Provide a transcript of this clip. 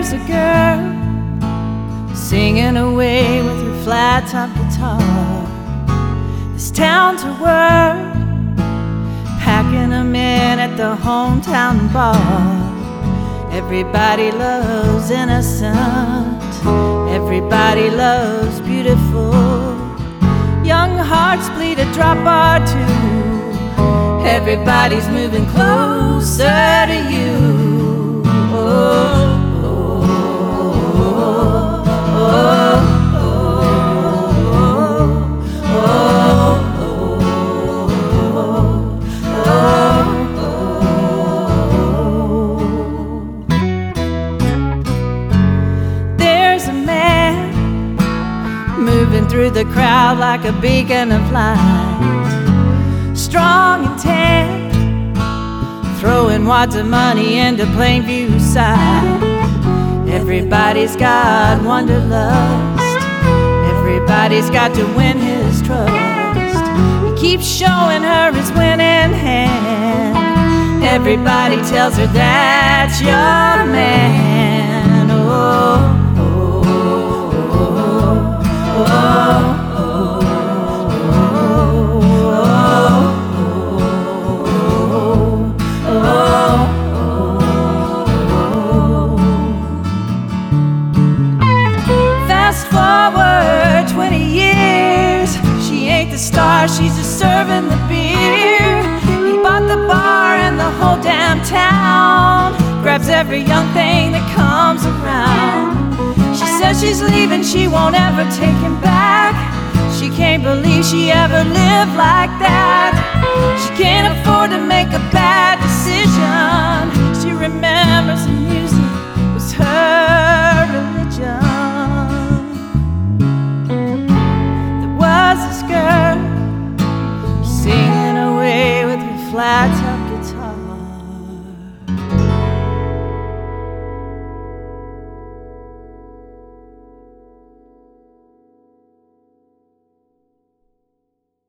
There's a girl singing away with her flat-top guitar. This town's her world, packing them in at the hometown bar. Everybody loves innocent, everybody loves beautiful. Young hearts bleed a drop or two. Everybody's moving closer to you. Oh. Moving through the crowd like a beacon of light, strong and tan, throwing wads of money into Plainview side. Everybody's got wanderlust, everybody's got to win his trust. He keeps showing her his winning hand. Everybody tells her that's your man. Oh. Fast forward 20 years, she ain't the star, she's just serving the beer. He bought the bar and the whole damn town, grabs every young thing that comes around. She says she's leaving, she won't ever take him back. She can't believe she ever lived like that. She can't afford to make a